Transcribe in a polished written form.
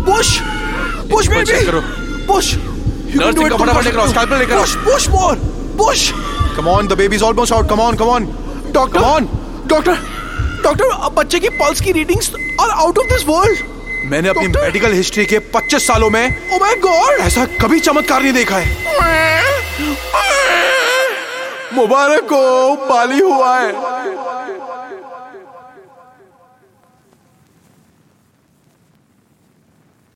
Push. Push, baby. Check करो। Push. You can do it. फटाफट लेकर आओ, स्कैल्पेल लेकर आओ। Push, push more. Push. Come on, the baby's almost out. Come on, come on. Doctor. Come on. Doctor. Doctor, अब बच्चे की pulse की readings are out of this world. मैंने अपनी Doctor. मेडिकल हिस्ट्री के 25 सालों में Oh my God. ऐसा कभी चमत्कार नहीं देखा है। मुबारक हो, बाली हुआ है।